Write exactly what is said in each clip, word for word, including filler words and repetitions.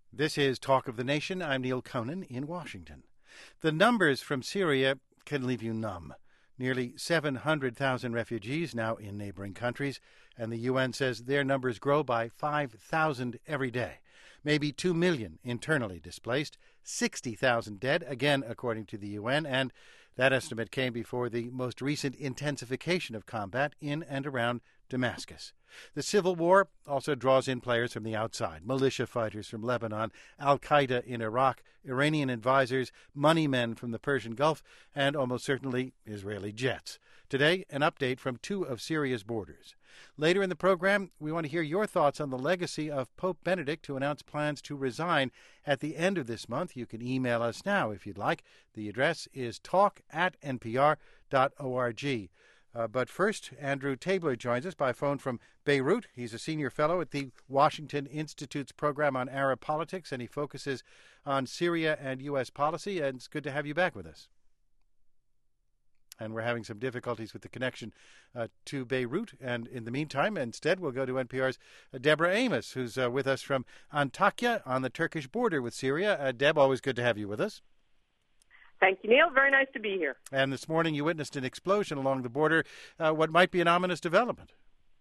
This is Talk of the Nation. I'm Neil Conan in Washington. The numbers from Syria can leave you numb. Nearly seven hundred thousand refugees now in neighboring countries, and the U N says their numbers grow by five thousand every day. Maybe two million internally displaced, sixty thousand dead, again according to the U N, and that estimate came before the most recent intensification of combat in and around Damascus. The civil war also draws in players from the outside, militia fighters from Lebanon, al-Qaeda in Iraq, Iranian advisors, money men from the Persian Gulf, and almost certainly Israeli jets. Today, an update from two of Syria's borders. Later in the program, we want to hear your thoughts on the legacy of Pope Benedict, who announced plans to resign at the end of this month. You can email us now if you'd like. The address is talk at n p r dot org. Uh, but first, Andrew Tabler joins us by phone from Beirut. He's a senior fellow at the Washington Institute's program on Arab politics, and he focuses on Syria and U S policy. And it's good to have you back with us. And we're having some difficulties with the connection uh, to Beirut. And in the meantime, instead, we'll go to N P R's uh, Deborah Amos, who's uh, with us from Antakya on the Turkish border with Syria. Uh, Deb, always good to have you with us. Thank you, Neil. Very nice to be here. And this morning you witnessed an explosion along the border, uh, what might be an ominous development.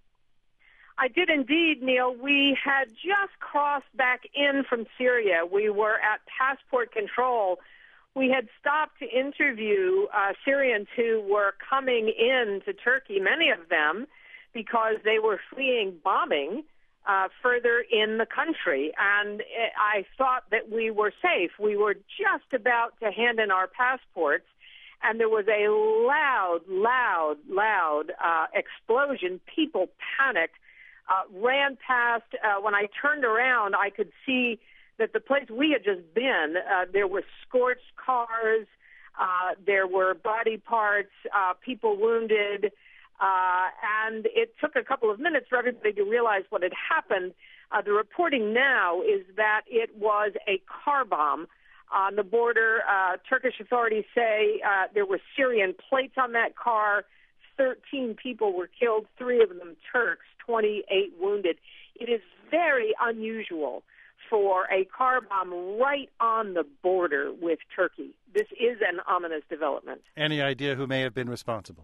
I did indeed, Neil. We had just crossed back in from Syria. We were at passport control. We had stopped to interview uh, Syrians who were coming in to Turkey, many of them, because they were fleeing bombing Uh, further in the country, and I thought that we were safe. We were just about to hand in our passports, and there was a loud, loud, loud uh, explosion. People panicked, uh, ran past. Uh, when I turned around, I could see that the place we had just been, uh, there were scorched cars, uh, there were body parts, uh, people wounded. Uh, and it took a couple of minutes for everybody to realize what had happened. Uh, the reporting now is that it was a car bomb on the border. Uh, Turkish authorities say uh, there were Syrian plates on that car. thirteen people were killed, three of them Turks, twenty-eight wounded. It is very unusual for a car bomb right on the border with Turkey. This is an ominous development. Any idea who may have been responsible?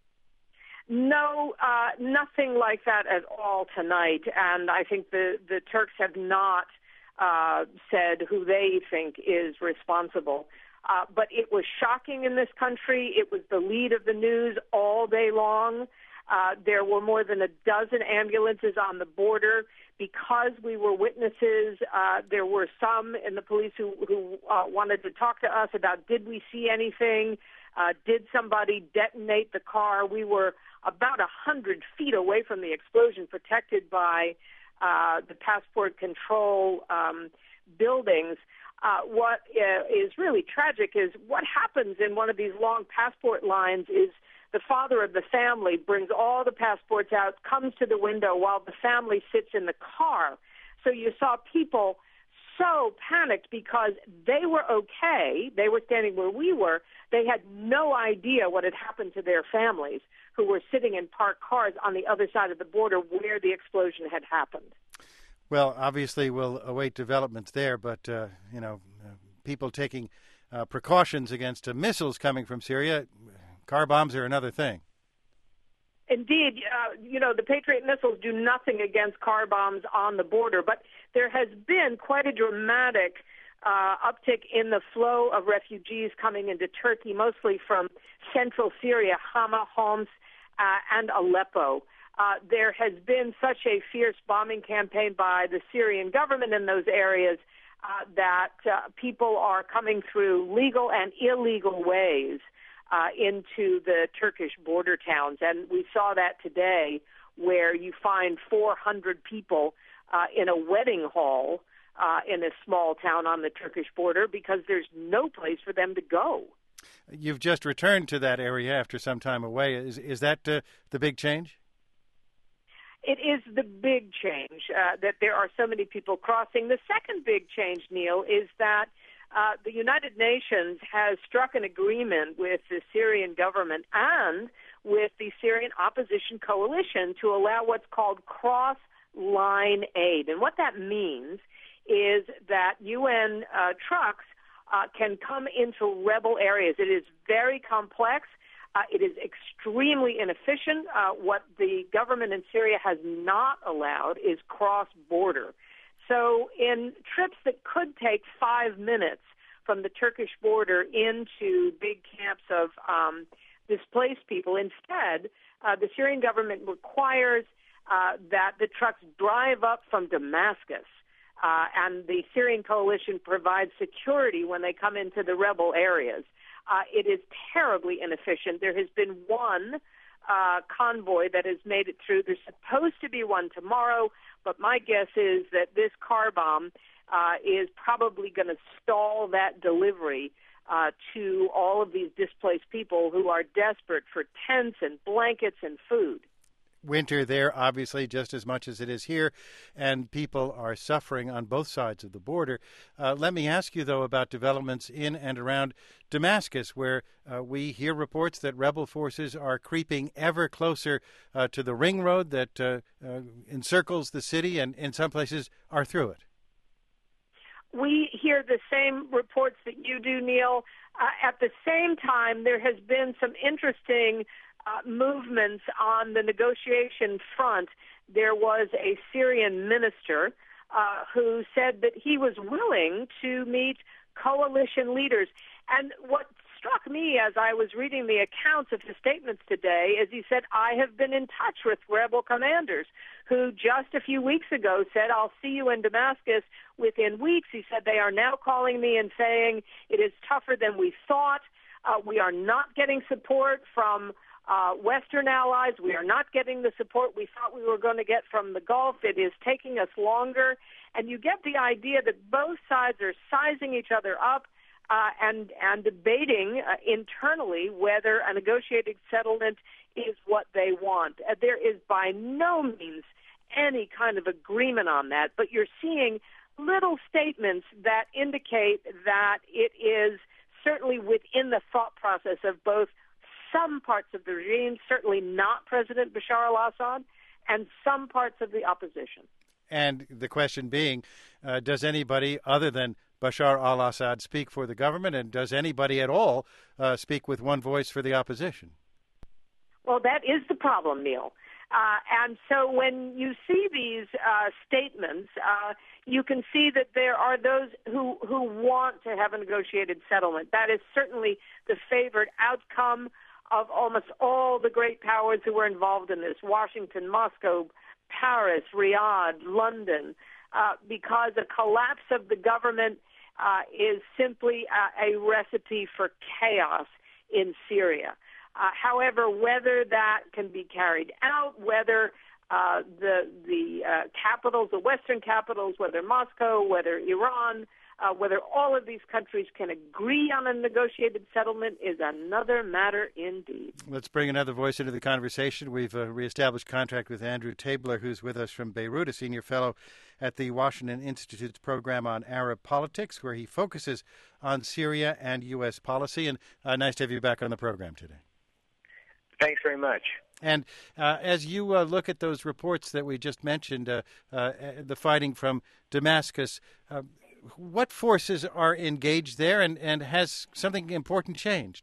No, uh, nothing like that at all tonight, and I think the, the Turks have not uh, said who they think is responsible. Uh, but it was shocking in this country. It was the lead of the news all day long. Uh, there were more than a dozen ambulances on the border. Because we were witnesses, uh, there were some in the police who, who uh, wanted to talk to us about, did we see anything? Uh, did somebody detonate the car? We were about a hundred feet away from the explosion, protected by uh, the passport control um, buildings. Uh, what uh, is really tragic is what happens in one of these long passport lines is the father of the family brings all the passports out, comes to the window while the family sits in the car. So you saw people so panicked because they were okay. They were standing where we were. They had no idea what had happened to their families who were sitting in parked cars on the other side of the border where the explosion had happened. Well, obviously we'll await developments there, but, uh, you know, uh, people taking uh, precautions against uh, missiles coming from Syria, car bombs are another thing. Indeed, uh, you know, the Patriot missiles do nothing against car bombs on the border, but there has been quite a dramatic uh, uptick in the flow of refugees coming into Turkey, mostly from central Syria, Hama, Homs, uh, and Aleppo. Uh, there has been such a fierce bombing campaign by the Syrian government in those areas uh, that uh, people are coming through legal and illegal ways uh, into the Turkish border towns. And we saw that today, where you find four hundred people uh, in a wedding hall uh, in a small town on the Turkish border because there's no place for them to go. You've just returned to that area after some time away. Is, is that uh, the big change? It is the big change uh, that there are so many people crossing. The second big change, Neil, is that uh, the United Nations has struck an agreement with the Syrian government and with the Syrian opposition coalition to allow what's called cross-line aid. And what that means is that U N uh, trucks uh, can come into rebel areas. It is very complex. Uh, it is extremely inefficient. Uh, what the government in Syria has not allowed is cross-border. So in trips that could take five minutes from the Turkish border into big camps of um, displaced people, instead, uh, the Syrian government requires uh, that the trucks drive up from Damascus, uh, and the Syrian coalition provides security when they come into the rebel areas. Uh, it is terribly inefficient. There has been one uh, convoy that has made it through. There's supposed to be one tomorrow, but my guess is that this car bomb uh, is probably going to stall that delivery uh, to all of these displaced people who are desperate for tents and blankets and food. Winter there, obviously, just as much as it is here, and people are suffering on both sides of the border. Uh, let me ask you, though, about developments in and around Damascus, where uh, we hear reports that rebel forces are creeping ever closer uh, to the ring road that uh, uh, encircles the city, and in some places are through it. We hear the same reports that you do, Neil. Uh, at the same time, there has been some interesting Uh, movements on the negotiation front. There was a Syrian minister uh, who said that he was willing to meet coalition leaders. And what struck me as I was reading the accounts of his statements today is he said, I have been in touch with rebel commanders who just a few weeks ago said, I'll see you in Damascus within weeks. He said, they are now calling me and saying it is tougher than we thought. Uh, we are not getting support from Uh, Western allies. We are not getting the support we thought we were going to get from the Gulf. It is taking us longer. And you get the idea that both sides are sizing each other up uh, and, and debating uh, internally whether a negotiated settlement is what they want. Uh, there is by no means any kind of agreement on that, but you're seeing little statements that indicate that it is certainly within the thought process of both some parts of the regime, certainly not President Bashar al-Assad, and some parts of the opposition. And the question being, uh, does anybody other than Bashar al-Assad speak for the government, and does anybody at all uh, speak with one voice for the opposition? Well, that is the problem, Neil. Uh, and so when you see these uh, statements, uh, you can see that there are those who, who want to have a negotiated settlement. That is certainly the favored outcome of almost all the great powers who were involved in this: Washington, Moscow, Paris, Riyadh, London, uh, because a collapse of the government uh, is simply a, a recipe for chaos in Syria. Uh, however, whether that can be carried out, whether uh, the the uh, capitals, the Western capitals, whether Moscow, whether Iran, Uh, whether all of these countries can agree on a negotiated settlement is another matter indeed. Let's bring another voice into the conversation. We've uh, reestablished contact with Andrew Tabler, who's with us from Beirut, a senior fellow at the Washington Institute's program on Arab politics, where he focuses on Syria and U S policy. And uh, nice to have you back on the program today. Thanks very much. And uh, as you uh, look at those reports that we just mentioned, uh, uh, the fighting from Damascus, uh, what forces are engaged there, and, and has something important changed?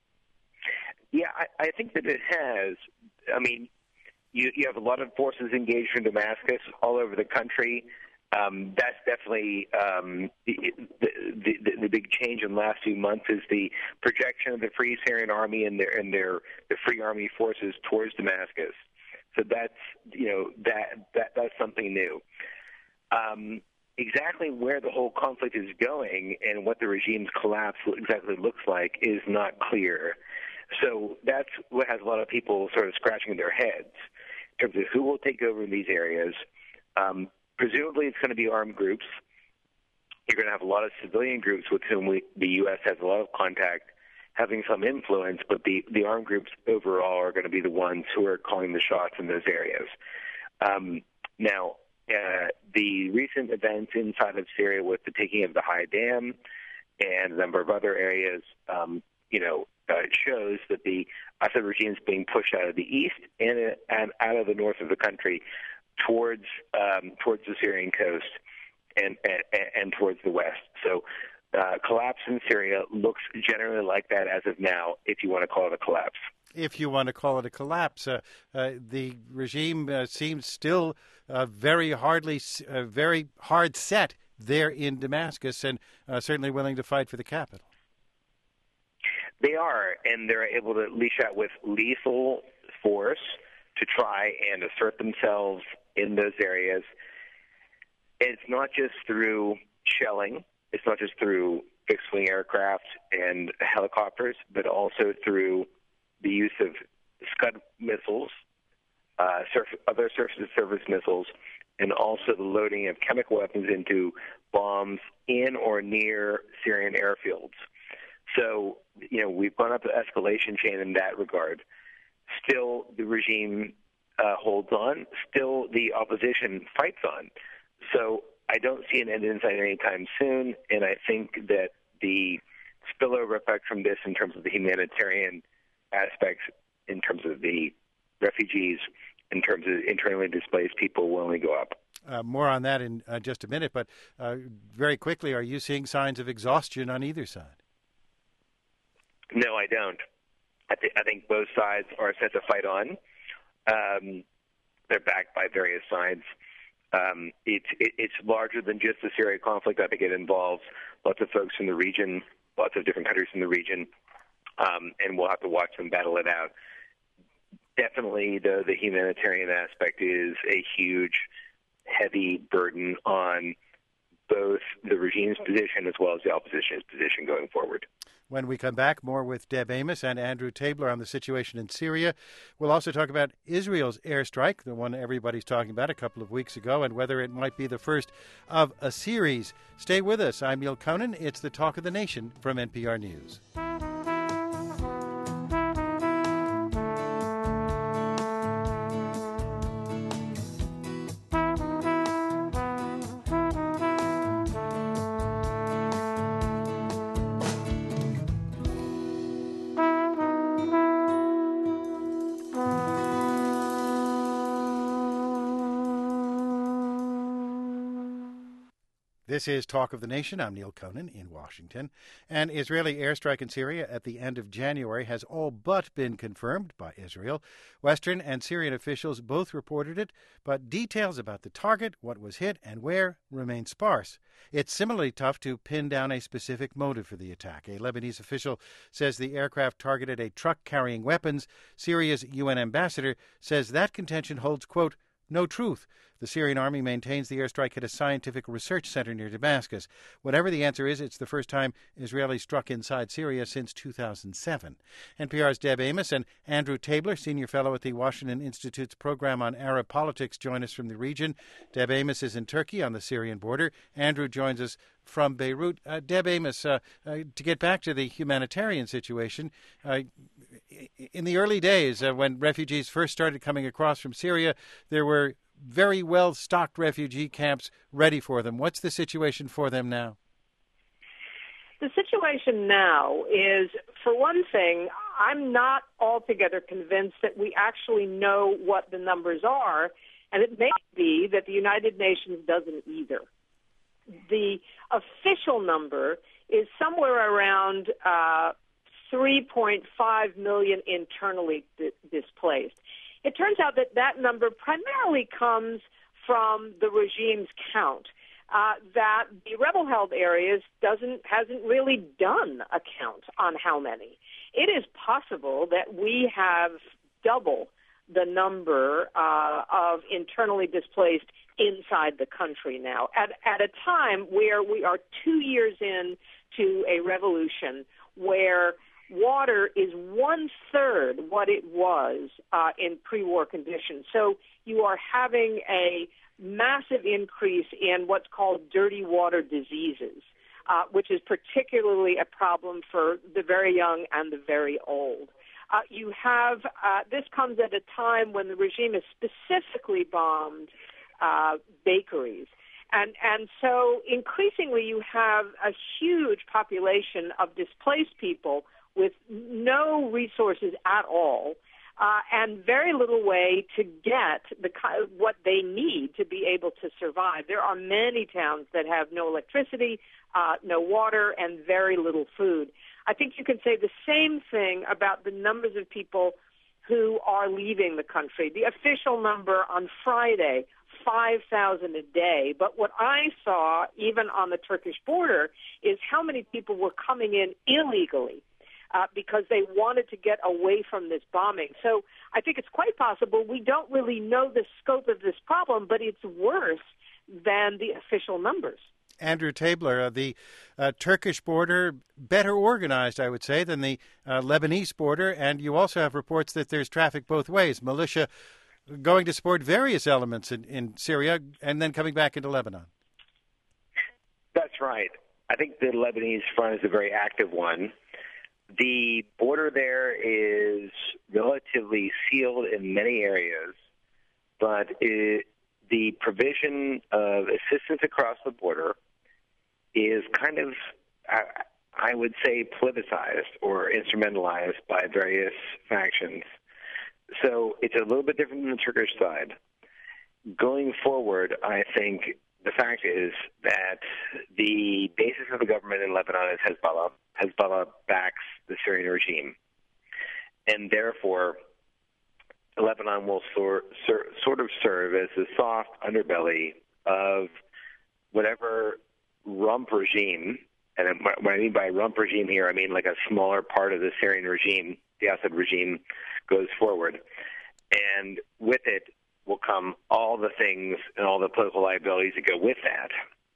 Yeah, I, I think that it has. I mean, you, you have a lot of forces engaged in Damascus all over the country. Um, that's definitely um, the, the, the, the big change in the last few months is the projection of the Free Syrian Army and their and their the Free Army forces towards Damascus. So that's you know that that that's something new. Um, Exactly where the whole conflict is going and what the regime's collapse exactly looks like is not clear. So that's what has a lot of people sort of scratching their heads in terms of who will take over in these areas. Um, presumably it's going to be armed groups. You're going to have a lot of civilian groups with whom we, the U S has a lot of contact, having some influence, but the, the armed groups overall are going to be the ones who are calling the shots in those areas. Um, now, Uh, the recent events inside of Syria with the taking of the High Dam and a number of other areas, um, you know, uh, shows that the Assad regime is being pushed out of the east and, and out of the north of the country towards um, towards the Syrian coast. and, and, and towards the west. So uh, collapse in Syria looks generally like that as of now, if you want to call it a collapse. If you want to call it a collapse, uh, uh, the regime uh, seems still uh, very hardly, uh, very hard set there in Damascus, and uh, certainly willing to fight for the capital. They are, and they're able to leash out with lethal force to try and assert themselves in those areas. It's not just through shelling, it's not just through fixed-wing aircraft and helicopters, but also through the use of Scud missiles, uh, surf, other surface-to-surface missiles, and also the loading of chemical weapons into bombs in or near Syrian airfields. So, you know, we've gone up the escalation chain in that regard. Still, the regime uh, holds on. Still, the opposition fights on. So I don't see an end in sight anytime soon, and I think that the spillover effect from this in terms of the humanitarian aspects, in terms of the refugees, in terms of internally displaced people will only go up. Uh, more on that in uh, just a minute, but uh, very quickly, are you seeing signs of exhaustion on either side? No, I don't. I, th- I think both sides are set to fight on. Um, they're backed by various sides. Um, it, it, it's larger than just the Syria conflict. I think it involves lots of folks in the region, lots of different countries in the region, um, and we'll have to watch them battle it out. Definitely, the, the humanitarian aspect is a huge, heavy burden on both the regime's position as well as the opposition's position going forward. When we come back, more with Deb Amos and Andrew Tabler on the situation in Syria. We'll also talk about Israel's airstrike, the one everybody's talking about a couple of weeks ago, and whether it might be the first of a series. Stay with us. I'm Neil Conan. It's the Talk of the Nation from N P R News. This is Talk of the Nation. I'm Neil Conan in Washington. An Israeli airstrike in Syria at the end of January has all but been confirmed by Israel. Western and Syrian officials both reported it, but details about the target, what was hit, and where remain sparse. It's similarly tough to pin down a specific motive for the attack. A Lebanese official says the aircraft targeted a truck carrying weapons. Syria's U N ambassador says that contention holds, quote, no truth. The Syrian army maintains the airstrike hit a scientific research center near Damascus. Whatever the answer is, it's the first time Israelis struck inside Syria since two thousand seven. N P R's Deb Amos and Andrew Tabler, senior fellow at the Washington Institute's program on Arab politics, join us from the region. Deb Amos is in Turkey on the Syrian border. Andrew joins us from Beirut. Uh, Deb Amos, uh, uh, to get back to the humanitarian situation, uh, in the early days uh, when refugees first started coming across from Syria, there were very well-stocked refugee camps ready for them. What's the situation for them now? The situation now is, for one thing, I'm not altogether convinced that we actually know what the numbers are, and it may be that the United Nations doesn't either. The official number is somewhere around uh, three point five million internally di- displaced. It turns out that that number primarily comes from the regime's count, uh, that the rebel-held areas doesn't hasn't really done a count on how many. It is possible that we have double the number uh, of internally displaced inside the country now, at, at a time where we are two years in to a revolution where water is one-third what it was uh, in pre-war conditions. So you are having a massive increase in what's called dirty water diseases, uh, which is particularly a problem for the very young and the very old. Uh, you have, uh, this comes at a time when the regime has specifically bombed uh, bakeries. And and so increasingly you have a huge population of displaced people with no resources at all, uh, and very little way to get the what they need to be able to survive. There are many towns that have no electricity, uh, no water, and very little food. I think you can say the same thing about the numbers of people who are leaving the country. The official number on Friday, five thousand a day. But what I saw, even on the Turkish border, is how many people were coming in illegally uh, because they wanted to get away from this bombing. So I think it's quite possible we don't really know the scope of this problem, but it's worse than the official numbers. Andrew Tabler, uh, the uh, Turkish border, better organized, I would say, than the uh, Lebanese border. And you also have reports that there's traffic both ways, militia going to support various elements in, in Syria and then coming back into Lebanon. That's right. I think the Lebanese front is a very active one. The border there is relatively sealed in many areas, but it, the provision of assistance across the border is kind of, I would say, politicized or instrumentalized by various factions. So it's a little bit different than the Turkish side. Going forward, I think the fact is that the basis of the government in Lebanon is Hezbollah. Hezbollah backs the Syrian regime. And therefore, Lebanon will sor- ser- sort of serve as the soft underbelly of whatever rump regime, and what I mean by rump regime here, I mean like a smaller part of the Syrian regime, the Assad regime, goes forward. And with it will come all the things and all the political liabilities that go with that.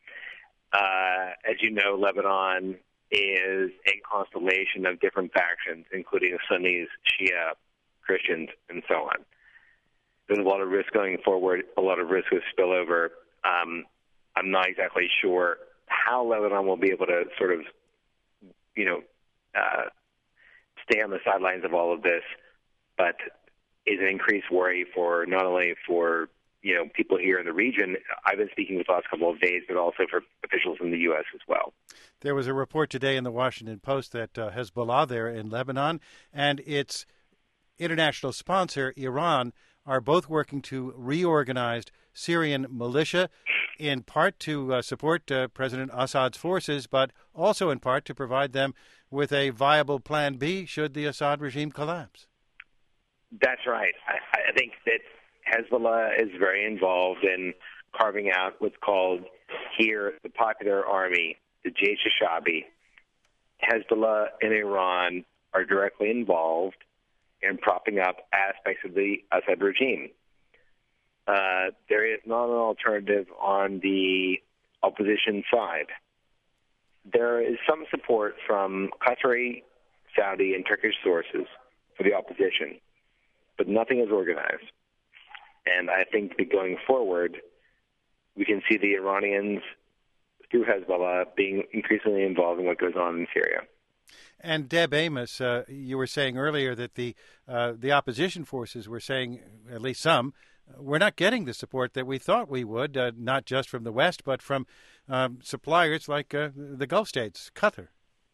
Uh, as you know, Lebanon is a constellation of different factions, including Sunnis, Shia, Christians, and so on. There's a lot of risk going forward, a lot of risk of spillover. Um, I'm not exactly sure how Lebanon will be able to sort of, you know, uh, stay on the sidelines of all of this, but is an increased worry for not only for, you know, people here in the region. I've been speaking with the last couple of days, but also for officials in the U S as well. There was a report today in the Washington Post that uh, Hezbollah there in Lebanon and its international sponsor, Iran, are both working to reorganize Syrian militia, in part to uh, support uh, President Assad's forces, but also in part to provide them with a viable plan B should the Assad regime collapse. That's right. I, I think that Hezbollah is very involved in carving out what's called here the Popular Army, the Jaish al-Shabi. Hezbollah and Iran are directly involved in propping up aspects of the Assad regime. Uh, there is not an alternative on the opposition side. There is some support from Qatari, Saudi, and Turkish sources for the opposition, but nothing is organized. And I think that going forward, we can see the Iranians, through Hezbollah, being increasingly involved in what goes on in Syria. And Deb Amos, uh, you were saying earlier that the uh, the opposition forces were saying, at least some, we're not getting the support that we thought we would, uh, not just from the West, but from um, suppliers like uh, the Gulf states, Qatar.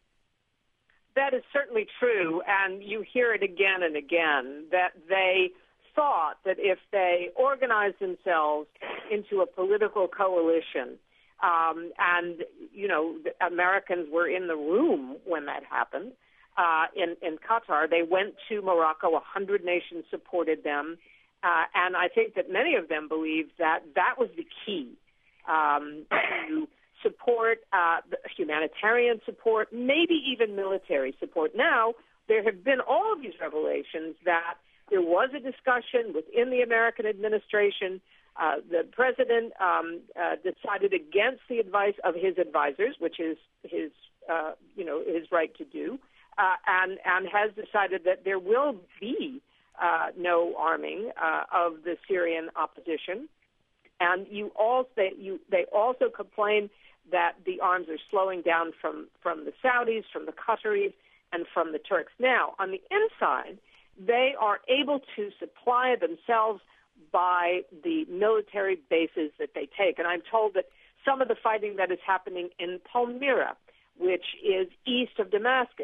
That is certainly true, and you hear it again and again, that they thought that if they organized themselves into a political coalition, um, and, you know, the Americans were in the room when that happened, uh, in, in Qatar, they went to Morocco, a hundred nations supported them, uh, and I think that many of them believed that that was the key um, to support, uh, humanitarian support, maybe even military support. Now, there have been all of these revelations that there was a discussion within the American administration. Uh, the president um, uh, decided against the advice of his advisors, which is his, uh, you know, his right to do, uh, and and has decided that there will be uh, no arming uh, of the Syrian opposition. And you also they, you they also complain that the arms are slowing down from, from the Saudis, from the Qataris, and from the Turks. Now, on the inside, they are able to supply themselves by the military bases that they take. And I'm told that some of the fighting that is happening in Palmyra, which is east of Damascus,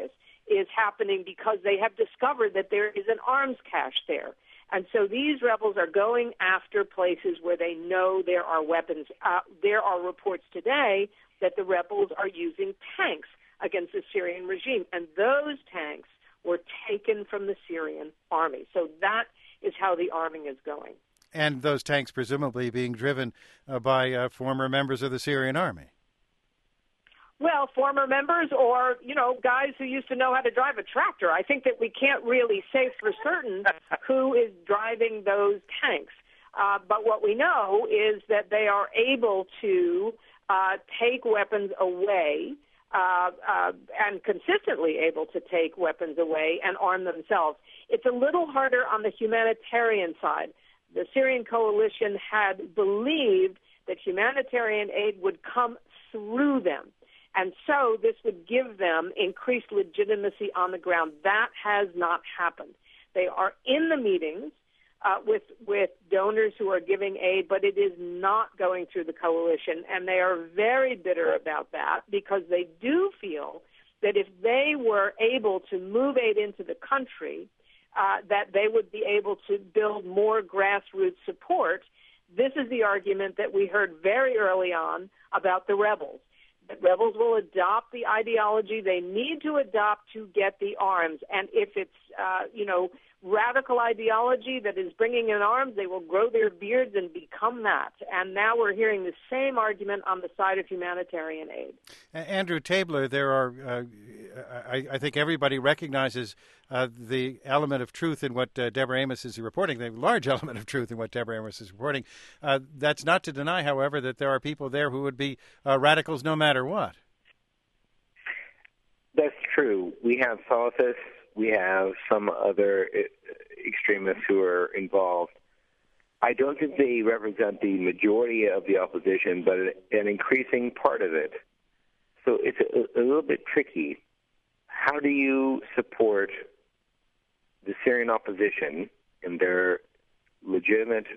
is happening because they have discovered that there is an arms cache there. And so these rebels are going after places where they know there are weapons. Uh, there are reports today that the rebels are using tanks against the Syrian regime, and those tanks were taken from the Syrian army. So that is how the arming is going. And those tanks presumably being driven uh, by uh, former members of the Syrian army. Well, former members or, you know, guys who used to know how to drive a tractor. I think that we can't really say for certain who is driving those tanks. Uh, but what we know is that they are able to uh, take weapons away uh, uh, and consistently able to take weapons away and arm themselves. It's a little harder on the humanitarian side. The Syrian coalition had believed that humanitarian aid would come through them. And so this would give them increased legitimacy on the ground. That has not happened. They are in the meetings uh, with with donors who are giving aid, but it is not going through the coalition. And they are very bitter about that because they do feel that if they were able to move aid into the country, uh, that they would be able to build more grassroots support. This is the argument that we heard very early on about the rebels. That rebels will adopt the ideology they need to adopt to get the arms. And if it's, uh, you know, radical ideology that is bringing in arms, they will grow their beards and become that. And now we're hearing the same argument on the side of humanitarian aid. Andrew Tabler, there are, uh, I, I think everybody recognizes uh, the element of truth in what uh, Deborah Amos is reporting, the large element of truth in what Deborah Amos is reporting. Uh, that's not to deny, however, that there are people there who would be uh, radicals no matter what. That's true. We have Salafists. We have some other extremists who are involved. I don't think they represent the majority of the opposition, but an increasing part of it. So it's a, a little bit tricky. How do you support the Syrian opposition in their legitimate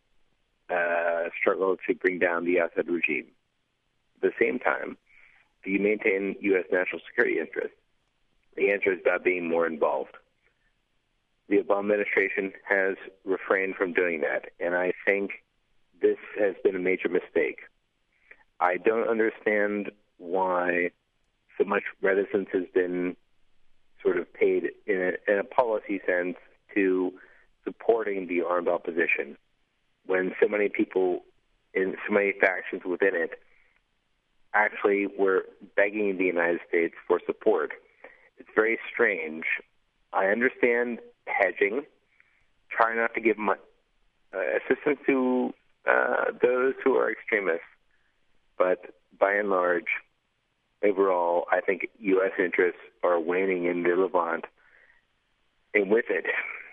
uh, struggle to bring down the Assad regime? At the same time, do you maintain U S national security interests? The answer is about being more involved. The Obama administration has refrained from doing that, and I think this has been a major mistake. I don't understand why so much reticence has been sort of paid in a, in a policy sense to supporting the armed opposition when so many people in so many factions within it actually were begging the United States for support. It's very strange. I understand hedging, try not to give much uh, assistance to uh, those who are extremists, but by and large, overall, I think U S interests are waning in the Levant, and with it,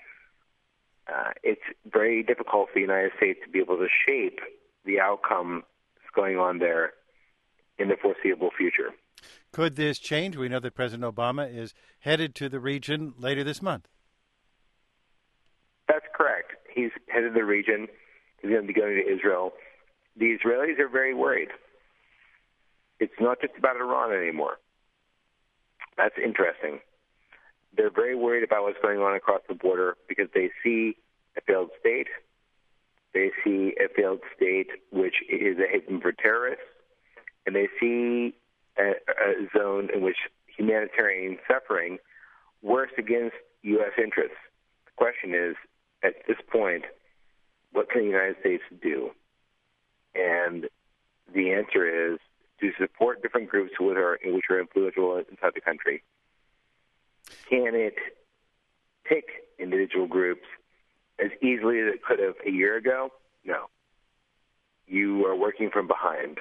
uh, it's very difficult for the United States to be able to shape the outcome that's going on there in the foreseeable future. Could this change? We know that President Obama is headed to the region later this month. That's correct. He's headed to the region. He's going to be going to Israel. The Israelis are very worried. It's not just about Iran anymore. That's interesting. They're very worried about what's going on across the border because they see a failed state. They see a failed state which is a haven for terrorists. And they see a, a zone in which humanitarian suffering works against U S interests. The question is, at this point, what can the United States do? And the answer is to support different groups which are, which are influential inside the country. Can it pick individual groups as easily as it could have a year ago? No. You are working from behind,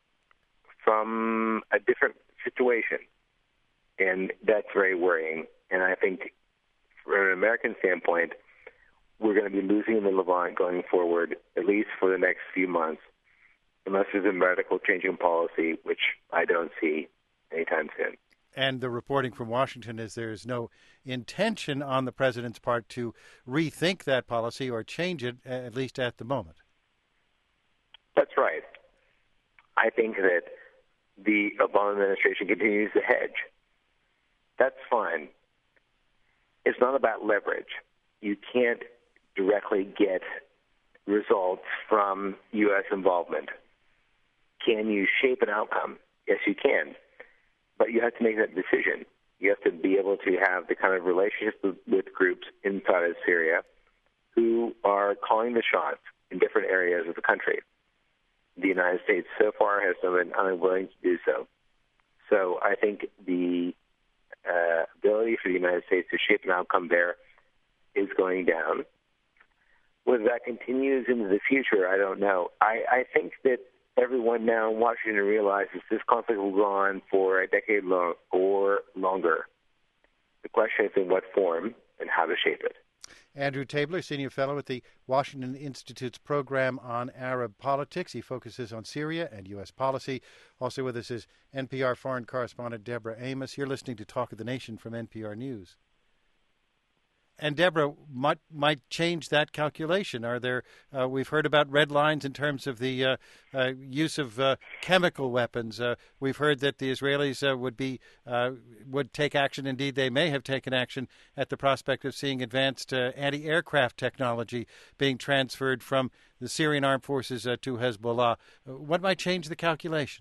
from a different situation, and that's very worrying. And I think from an American standpoint, we're going to be losing the Levant going forward, at least for the next few months, unless there's a radical change in policy, which I don't see anytime soon. And the reporting from Washington is there is no intention on the president's part to rethink that policy or change it, at least at the moment. That's right. I think that the Obama administration continues to hedge. that's fine. It's not about leverage. You can't directly get results from U S involvement. Can you shape an outcome? Yes, you can. But you have to make that decision. You have to be able to have the kind of relationship with, with groups inside of Syria who are calling the shots in different areas of the country. The United States so far has been unwilling to do so. So I think the uh, ability for the United States to shape an outcome there is going down. Whether that continues into the future, I don't know. I, I think that everyone now in Washington realizes this conflict will go on for a decade long or longer. The question is in what form and how to shape it. Andrew Tabler, Senior Fellow at the Washington Institute's Program on Arab Politics. He focuses on Syria and U S policy. Also with us is N P R foreign correspondent Deborah Amos. You're listening to Talk of the Nation from N P R News. And Deborah, might might change that calculation. Are there? Uh, we've heard about red lines in terms of the uh, uh, use of uh, chemical weapons. Uh, we've heard that the Israelis uh, would be uh, would take action. Indeed, they may have taken action at the prospect of seeing advanced uh, anti-aircraft technology being transferred from the Syrian armed forces uh, to Hezbollah. Uh, what might change the calculation?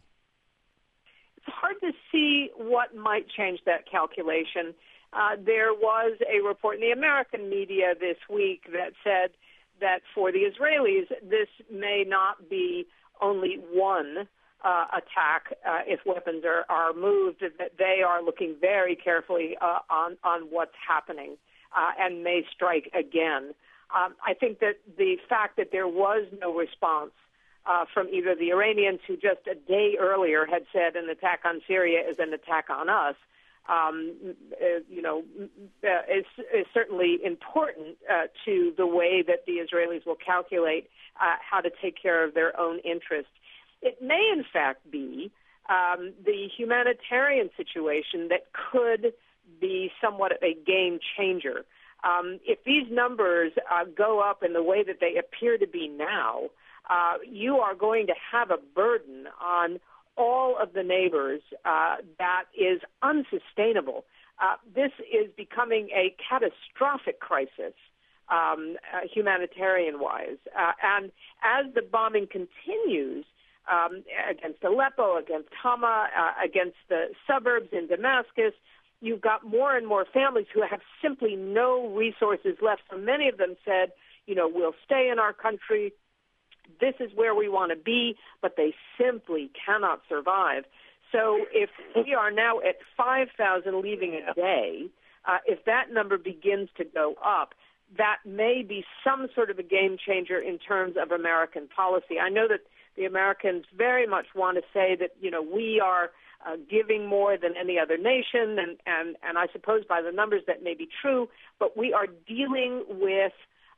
It's hard to see what might change that calculation. Uh, there was a report in the American media this week that said that for the Israelis, this may not be only one uh, attack uh, if weapons are, are moved, that they are looking very carefully uh, on, on what's happening uh, and may strike again. Um, I think that the fact that there was no response uh, from either the Iranians, who just a day earlier had said an attack on Syria is an attack on us, Um, uh, you know, uh, is, is certainly important uh, to the way that the Israelis will calculate uh, how to take care of their own interests. It may, in fact, be um, the humanitarian situation that could be somewhat a game changer. Um, if these numbers uh, go up in the way that they appear to be now, uh, you are going to have a burden on all of the neighbors uh, that is unsustainable. Uh, this is becoming a catastrophic crisis, um, uh, humanitarian-wise. Uh, and as the bombing continues um, against Aleppo, against Hama, uh, against the suburbs in Damascus, you've got more and more families who have simply no resources left. So many of them said, you know, we'll stay in our country. This is where we want to be, but they simply cannot survive. So if we are now at five thousand leaving a day, uh, if that number begins to go up, that may be some sort of a game changer in terms of American policy. I know that the Americans very much want to say that, you know, we are uh, giving more than any other nation, and, and, and I suppose by the numbers that may be true, but we are dealing with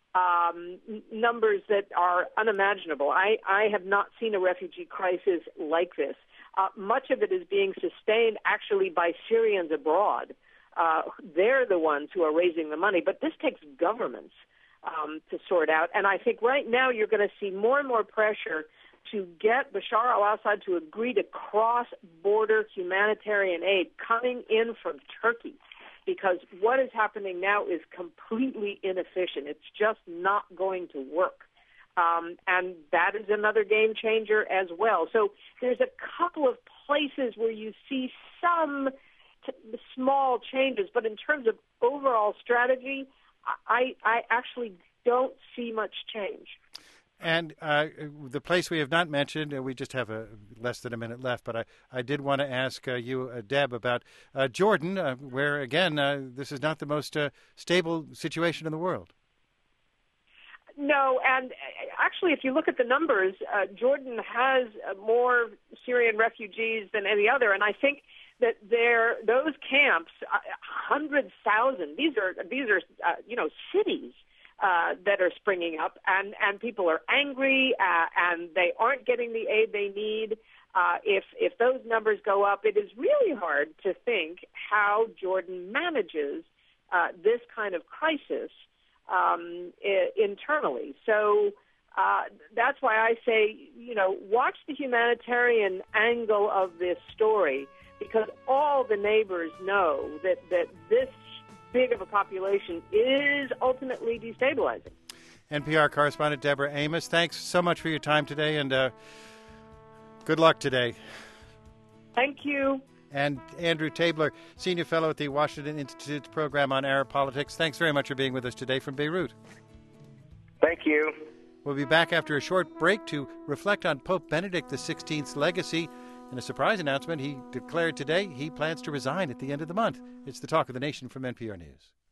Um, numbers that are unimaginable. I, I have not seen a refugee crisis like this. Uh, much of it is being sustained actually by Syrians abroad. Uh, they're the ones who are raising the money, but this takes governments um, to sort out. And I think right now you're going to see more and more pressure to get Bashar al-Assad to agree to cross-border humanitarian aid coming in from Turkey, because what is happening now is completely inefficient. It's just not going to work. Um, and that is another game changer as well. So there's a couple of places where you see some t- small changes, but in terms of overall strategy, I, I actually don't see much change. And uh, the place we have not mentioned, uh, we just have a, less than a minute left, but I, I did want to ask uh, you, uh, Deb, about uh, Jordan, uh, where, again, uh, this is not the most uh, stable situation in the world. No, and actually, if you look at the numbers, uh, Jordan has uh, more Syrian refugees than any other, and I think that there, those camps, uh, one hundred thousand, these are, these are uh, you know, cities, Uh, that are springing up, and, and people are angry, uh, and they aren't getting the aid they need. Uh, if if those numbers go up, it is really hard to think how Jordan manages uh, this kind of crisis um, I- internally. So uh, that's why I say, you know, watch the humanitarian angle of this story, because all the neighbors know that, that this big of a population is ultimately destabilizing. N P R correspondent Deborah Amos, thanks so much for your time today, and uh, good luck today. Thank you. And Andrew Tabler, Senior Fellow at the Washington Institute's Program on Arab Politics, thanks very much for being with us today from Beirut. Thank you. We'll be back after a short break to reflect on Pope Benedict the sixteenth's legacy. In a surprise announcement, he declared today he plans to resign at the end of the month. It's the Talk of the Nation from N P R News.